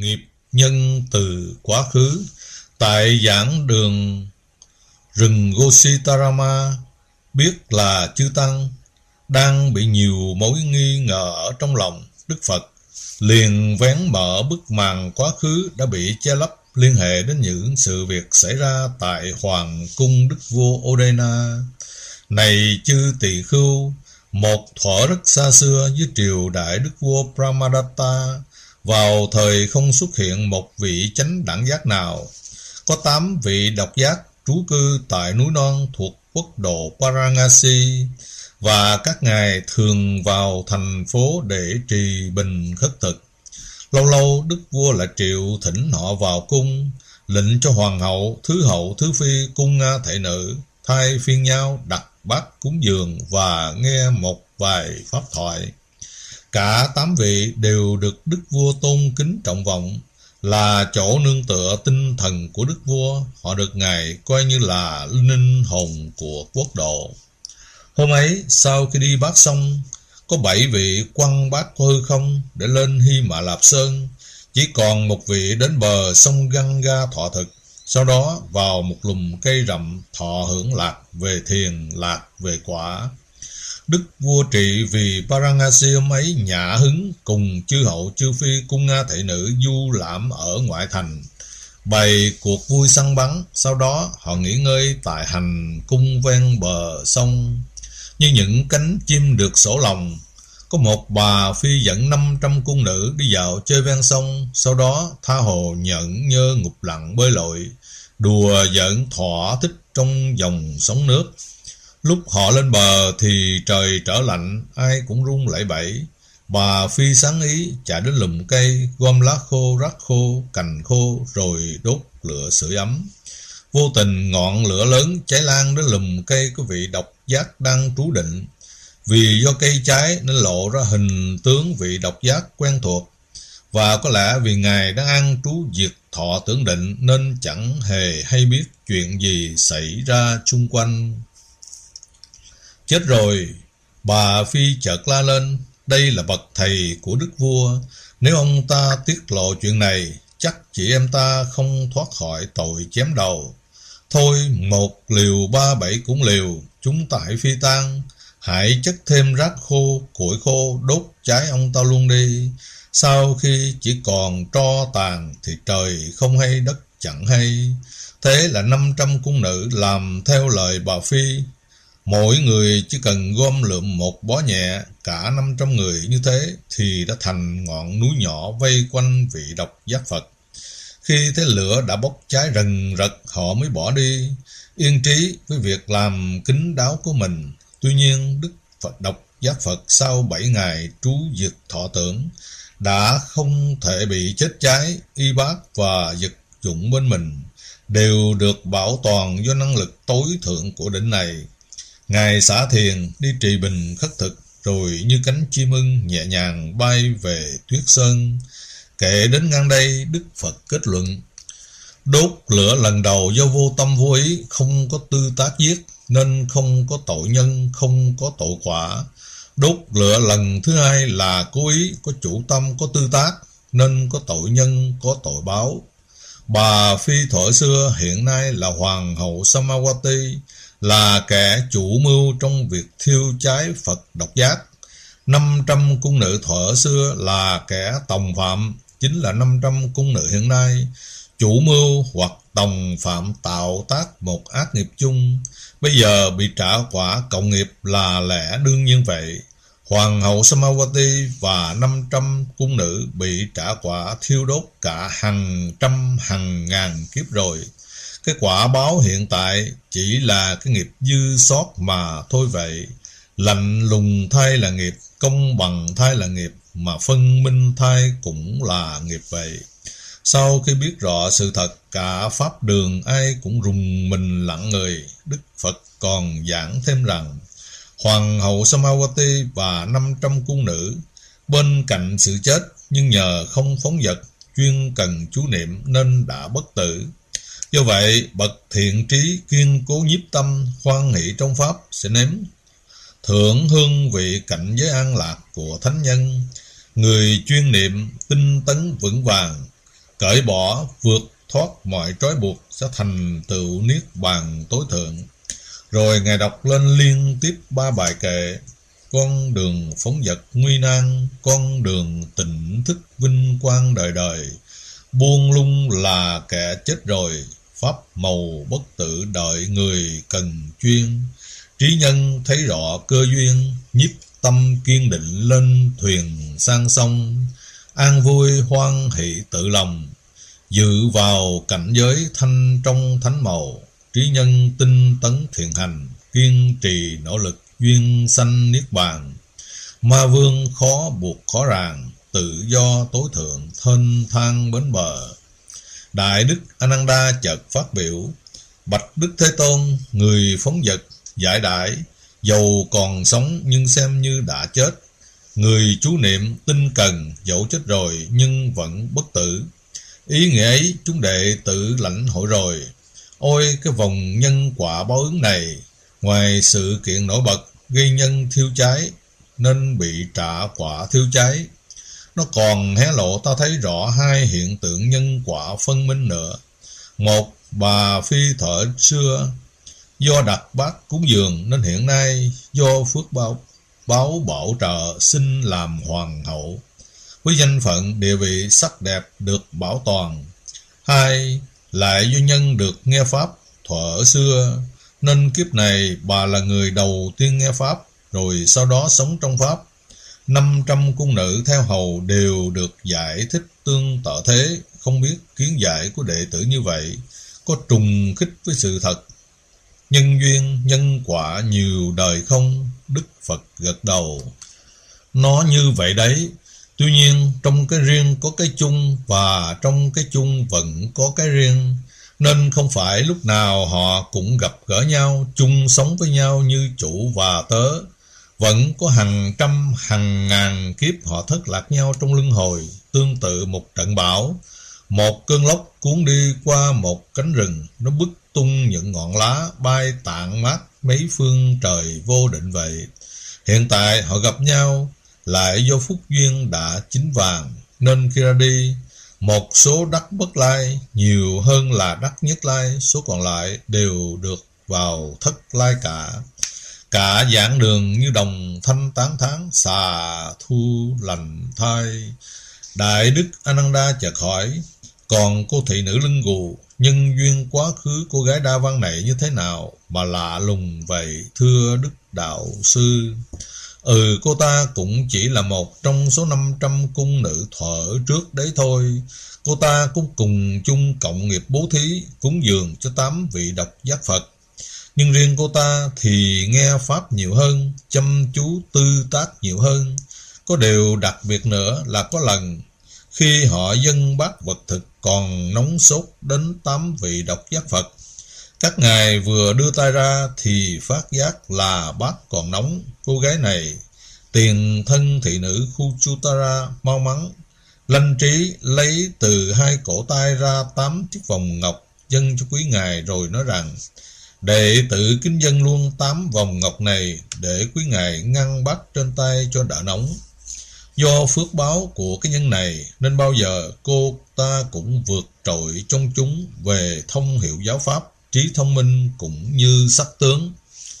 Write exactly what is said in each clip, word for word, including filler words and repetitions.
nghiệp nhân từ quá khứ. Tại giảng đường rừng Gositarama, biết là chư Tăng đang bị nhiều mối nghi ngờ ở trong lòng. Đức Phật liền vén mở bức màn quá khứ đã bị che lấp, liên hệ đến những sự việc xảy ra tại hoàng cung đức vua Odena. Này chư tỳ khưu, một thuở rất xa xưa dưới triều đại đức vua Brahmadatta, vào thời không xuất hiện một vị chánh đẳng giác nào. Có tám vị độc giác trú cư tại núi non thuộc quốc độ Paranasi, và các ngài thường vào thành phố để trì bình khất thực. Lâu lâu đức vua lại triệu thỉnh họ vào cung, lệnh cho hoàng hậu, thứ hậu, thứ phi, cung nga thệ nữ thay phiên nhau đặt bát cúng dường và nghe một vài pháp thoại. Cả tám vị đều được đức vua tôn kính trọng vọng, là chỗ nương tựa tinh thần của đức vua. Họ được ngài coi như là linh hồn của quốc độ. Hôm ấy, sau khi đi bát xong, có bảy vị quăng bát qua hư không để lên Hy Mã Lạp Sơn. Chỉ còn một vị đến bờ sông Ganga thọ thực. Sau đó vào một lùm cây rậm thọ hưởng lạc về thiền, lạc về quả. Đức vua trị vì Paranasi hôm ấy nhã hứng cùng chư hậu, chư phi, cung nga thệ nữ du lãm ở ngoại thành, bày cuộc vui săn bắn. Sau đó họ nghỉ ngơi tại hành cung ven bờ sông như những cánh chim được sổ lòng. Có một bà phi dẫn năm trăm cung nữ đi dạo chơi ven sông, sau đó tha hồ nhẫn nhơ ngục lặng bơi lội, đùa giỡn thỏa thích trong dòng sóng nước. Lúc họ lên bờ thì trời trở lạnh, ai cũng run lẩy bẩy. Bà phi sáng ý chạy đến lùm cây, gom lá khô, rác khô, cành khô rồi đốt lửa sưởi ấm. Vô tình ngọn lửa lớn cháy lan đến lùm cây có vị độc giác đang trú định. Vì do cây cháy nên lộ ra hình tướng vị độc giác quen thuộc, và có lẽ vì ngài đang ăn trú diệt thọ tưởng định nên chẳng hề hay biết chuyện gì xảy ra chung quanh. Chết rồi, bà phi chợt la lên, đây là bậc thầy của đức vua, nếu ông ta tiết lộ chuyện này, chắc chị em ta không thoát khỏi tội chém đầu. Thôi, một liều ba bảy cũng liều, chúng ta hãy phi tan, hãy chất thêm rác khô, củi khô, đốt cháy ông ta luôn đi. Sau khi chỉ còn tro tàn thì trời không hay đất chẳng hay. Thế là năm trăm cung nữ làm theo lời bà phi. Mỗi người chỉ cần gom lượm một bó nhẹ, cả năm trăm người như thế thì đã thành ngọn núi nhỏ vây quanh vị độc giác Phật. Khi thấy lửa đã bốc cháy rần rật, họ mới bỏ đi, yên trí với việc làm kín đáo của mình. Tuy nhiên, Đức Phật độc giác Phật sau bảy ngày trú diệt thọ tưởng đã không thể bị chết cháy. Y bát và vật dụng bên mình đều được bảo toàn do năng lực tối thượng của đỉnh này. Ngài xả thiền đi trì bình khất thực, rồi như cánh chim ưng nhẹ nhàng bay về Tuyết Sơn. Kể đến ngang đây, Đức Phật kết luận: đốt lửa lần đầu do vô tâm vô ý, không có tư tác giết, nên không có tội nhân, không có tội quả. Đốt lửa lần thứ hai là cố ý, có chủ tâm, có tư tác, nên có tội nhân, có tội báo. Bà phi thuở xưa hiện nay là hoàng hậu Samawati, là kẻ chủ mưu trong việc thiêu cháy Phật độc giác. Năm trăm cung nữ thuở xưa là kẻ tòng phạm, chính là năm trăm cung nữ hiện nay, chủ mưu hoặc tòng phạm tạo tác một ác nghiệp chung, bây giờ bị trả quả cộng nghiệp là lẽ đương nhiên vậy. Hoàng hậu Samawati và năm trăm cung nữ bị trả quả thiêu đốt cả hàng trăm hàng ngàn kiếp rồi. Cái quả báo hiện tại chỉ là cái nghiệp dư sót mà thôi vậy. Lạnh lùng thay là nghiệp, công bằng thay là nghiệp, mà phân minh thay cũng là nghiệp vậy. Sau khi biết rõ sự thật, cả pháp đường ai cũng rùng mình lặng người. Đức Phật còn giảng thêm rằng Hoàng hậu Samawati và năm trăm cung nữ bên cạnh sự chết, nhưng nhờ không phóng dật, chuyên cần chú niệm nên đã bất tử. Do vậy, bậc thiện trí kiên cố nhiếp tâm, hoan hỷ trong pháp sẽ nếm thưởng hương vị cảnh giới an lạc của thánh nhân. Người chuyên niệm tinh tấn vững vàng, cởi bỏ, vượt thoát mọi trói buộc, sẽ thành tựu niết bàn tối thượng. Rồi Ngài đọc lên liên tiếp ba bài kệ: con đường phóng dật nguy nan, con đường tỉnh thức vinh quang đời đời, buông lung là kẻ chết rồi, pháp màu bất tử đợi người cần chuyên. Trí nhân thấy rõ cơ duyên, nhiếp tâm kiên định lên thuyền sang sông, an vui hoan hỷ tự lòng, dự vào cảnh giới thanh trong thánh màu. Trí nhân tinh tấn thiện hành, kiên trì nỗ lực, duyên sanh niết bàn. Ma vương khó buộc khó ràng, tự do tối thượng, thênh thang bến bờ. Đại đức Ananda chợt phát biểu: bạch Đức Thế Tôn, người phóng dật giải đãi, dầu còn sống nhưng xem như đã chết. Người chú niệm tinh cần, dẫu chết rồi nhưng vẫn bất tử. Ý nghĩa ấy chúng đệ tử lãnh hội rồi. Ôi cái vòng nhân quả báo ứng này, ngoài sự kiện nổi bật gây nhân thiêu cháy nên bị trả quả thiêu cháy, nó còn hé lộ ta thấy rõ hai hiện tượng nhân quả phân minh nữa. Một, bà phi thợ xưa do đặt bát cúng dường nên hiện nay do phước báo báo bảo trợ xin làm hoàng hậu, với danh phận địa vị sắc đẹp được bảo toàn. Hai, lại do nhân được nghe pháp thuở xưa nên kiếp này bà là người đầu tiên nghe pháp, rồi sau đó sống trong pháp. Năm trăm cung nữ theo hầu đều được giải thích tương tự thế. Không biết kiến giải của đệ tử như vậy có trùng khích với sự thật nhân duyên nhân quả nhiều đời không? Đức Phật gật đầu: nó như vậy đấy. Tuy nhiên trong cái riêng có cái chung, và trong cái chung vẫn có cái riêng, nên không phải lúc nào họ cũng gặp gỡ nhau, chung sống với nhau như chủ và tớ. Vẫn có hàng trăm hàng ngàn kiếp họ thất lạc nhau trong luân hồi, tương tự một trận bão. Một cơn lốc cuốn đi qua một cánh rừng, nó bứt tung những ngọn lá, bay tản mát mấy phương trời vô định vậy. Hiện tại họ gặp nhau lại do phúc duyên đã chín vàng, nên khi ra đi, một số đắc bất lai nhiều hơn là đắc nhất lai, số còn lại đều được vào thất lai cả. Cả giảng đường như đồng thanh tán thán, xà thu lành thai. Đại đức Ananda chợt hỏi: còn cô thị nữ lưng gù, nhân duyên quá khứ cô gái đa văn này như thế nào mà lạ lùng vậy thưa Đức Đạo Sư? Ừ, cô ta cũng chỉ là một trong số năm trăm cung nữ thuở trước đấy thôi. Cô ta cũng cùng chung cộng nghiệp bố thí, cúng dường cho tám vị độc giác Phật. Nhưng riêng cô ta thì nghe pháp nhiều hơn, chăm chú tư tác nhiều hơn. Có điều đặc biệt nữa là có lần khi họ dâng bát vật thực còn nóng sốt đến tám vị độc giác Phật. Các ngài vừa đưa tay ra thì phát giác là bát còn nóng. Cô gái này, tiền thân thị nữ Khuchutara, mau mắn lanh trí lấy từ hai cổ tay ra tám chiếc vòng ngọc dâng cho quý ngài, rồi nói rằng: đệ tử kính dâng luôn tám vòng ngọc này để quý ngài ngăn bát trên tay cho đỡ nóng. Do phước báo của cái nhân này nên bao giờ cô ta cũng vượt trội trong chúng về thông hiệu giáo pháp, trí thông minh cũng như sắc tướng.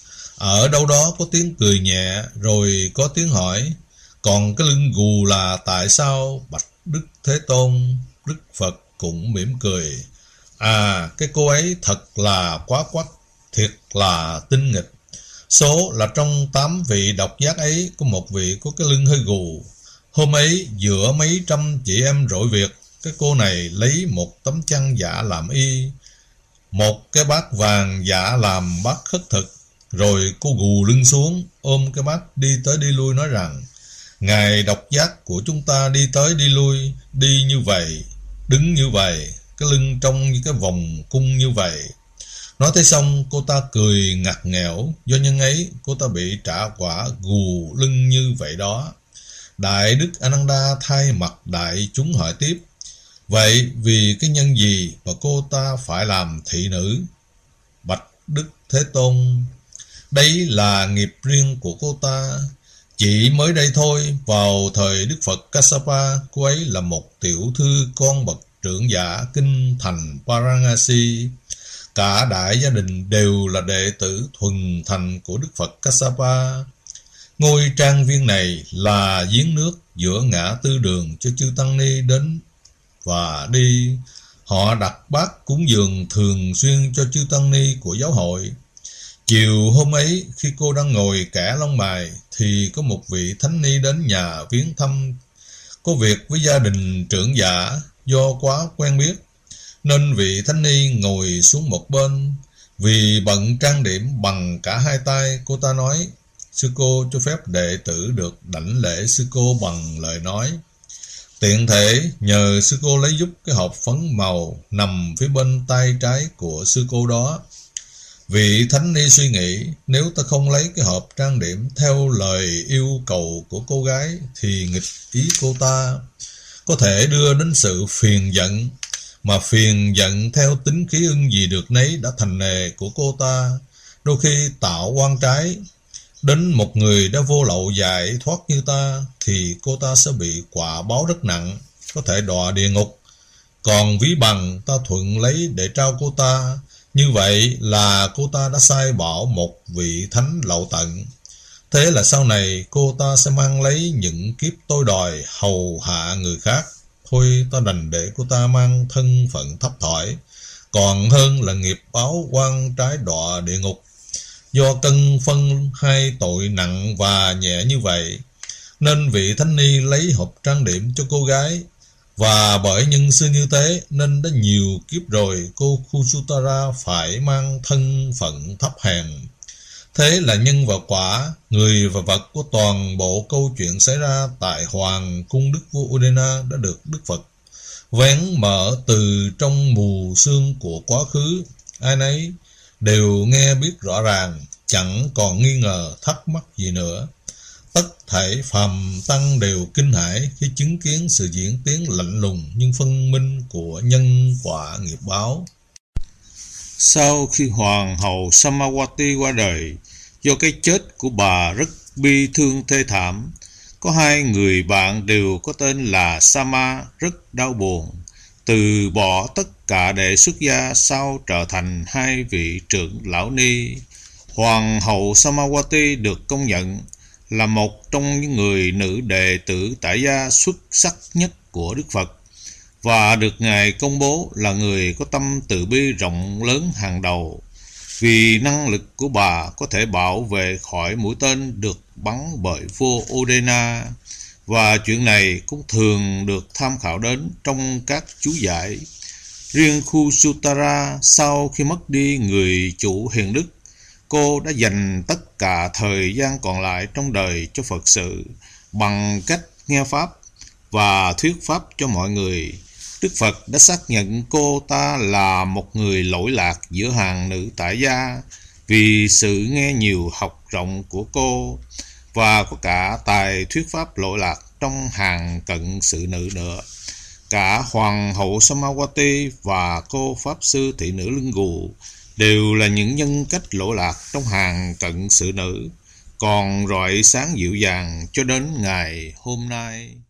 Ở đâu đó có tiếng cười nhẹ, rồi có tiếng hỏi: còn cái lưng gù là tại sao bạch Đức Thế Tôn? Đức Phật cũng mỉm cười: à, cái cô ấy thật là quá quắt, thiệt là tinh nghịch. Số là trong tám vị độc giác ấy có một vị có cái lưng hơi gù. Hôm ấy giữa mấy trăm chị em rỗi việc, cái cô này lấy một tấm chăn giả làm y, một cái bát vàng giả làm bát khất thực. Rồi cô gù lưng xuống, ôm cái bát đi tới đi lui, nói rằng: ngài độc giác của chúng ta đi tới đi lui, đi như vậy, đứng như vậy, cái lưng trông như cái vòng cung như vậy. Nói thế xong, cô ta cười ngặt nghẽo. Do nhân ấy, cô ta bị trả quả gù lưng như vậy đó. Đại đức Ananda thay mặt đại chúng hỏi tiếp: vậy vì cái nhân gì mà cô ta phải làm thị nữ? Bạch Đức Thế Tôn: đây là nghiệp riêng của cô ta. Chỉ mới đây thôi, vào thời Đức Phật Kassapa, cô ấy là một tiểu thư con bậc trưởng giả kinh thành Varanasi. Cả đại gia đình đều là đệ tử thuần thành của Đức Phật Kassapa. Ngôi trang viên này là giếng nước giữa ngã tư đường cho chư tăng ni đến và đi. Họ đặt bát cúng dường thường xuyên cho chư tăng ni của giáo hội. Chiều hôm ấy, khi cô đang ngồi kẻ lông mày, thì có một vị thánh ni đến nhà viếng thăm. Có việc với gia đình trưởng giả, do quá quen biết, nên vị thánh ni ngồi xuống một bên. Vì bận trang điểm bằng cả hai tay, cô ta nói: sư cô cho phép đệ tử được đảnh lễ sư cô bằng lời nói. Tiện thể nhờ sư cô lấy giúp cái hộp phấn màu nằm phía bên tay trái của sư cô đó. Vị thánh ni suy nghĩ, nếu ta không lấy cái hộp trang điểm theo lời yêu cầu của cô gái thì nghịch ý cô ta, có thể đưa đến sự phiền giận, mà phiền giận theo tính khí ưng gì được nấy đã thành nghề của cô ta, đôi khi tạo oan trái đến một người đã vô lậu giải thoát như ta, thì cô ta sẽ bị quả báo rất nặng, có thể đọa địa ngục. Còn ví bằng ta thuận lấy để trao cô ta, như vậy là cô ta đã sai bảo một vị thánh lậu tận. Thế là sau này cô ta sẽ mang lấy những kiếp tôi đòi hầu hạ người khác. Thôi ta đành để cô ta mang thân phận thấp thỏi, còn hơn là nghiệp báo oan trái đọa địa ngục. Do cân phân hai tội nặng và nhẹ như vậy, nên vị thánh ni lấy hộp trang điểm cho cô gái. Và bởi nhân xưa như thế, nên đã nhiều kiếp rồi cô Kusutara phải mang thân phận thấp hèn. Thế là nhân và quả, người và vật của toàn bộ câu chuyện xảy ra tại Hoàng cung Đức vua Udena đã được Đức Phật vén mở từ trong mù sương của quá khứ. Ai nấy đều nghe biết rõ ràng, chẳng còn nghi ngờ thắc mắc gì nữa. Tất thảy phàm tăng đều kinh hãi khi chứng kiến sự diễn tiến lạnh lùng nhưng phân minh của nhân quả nghiệp báo. Sau khi hoàng hậu Samawati qua đời, do cái chết của bà rất bi thương thê thảm, có hai người bạn đều có tên là Sama rất đau buồn, từ bỏ tất cả để xuất gia sau trở thành hai vị trưởng lão ni. Hoàng hậu Samawati được công nhận là một trong những người nữ đệ tử tại gia xuất sắc nhất của Đức Phật, và được Ngài công bố là người có tâm từ bi rộng lớn hàng đầu, vì năng lực của bà có thể bảo vệ khỏi mũi tên được bắn bởi vua Udena, và chuyện này cũng thường được tham khảo đến trong các chú giải. Riêng Kusutara, sau khi mất đi người chủ hiền đức, cô đã dành tất cả thời gian còn lại trong đời cho Phật sự bằng cách nghe Pháp và thuyết Pháp cho mọi người. Đức Phật đã xác nhận cô ta là một người lỗi lạc giữa hàng nữ tại gia vì sự nghe nhiều học rộng của cô, và có cả tài thuyết Pháp lỗi lạc trong hàng cận sự nữ nữa. Cả Hoàng hậu Samawati và cô Pháp sư thị nữ Lưng Gù đều là những nhân cách lỗi lạc trong hàng cận sự nữ, còn rọi sáng dịu dàng cho đến ngày hôm nay.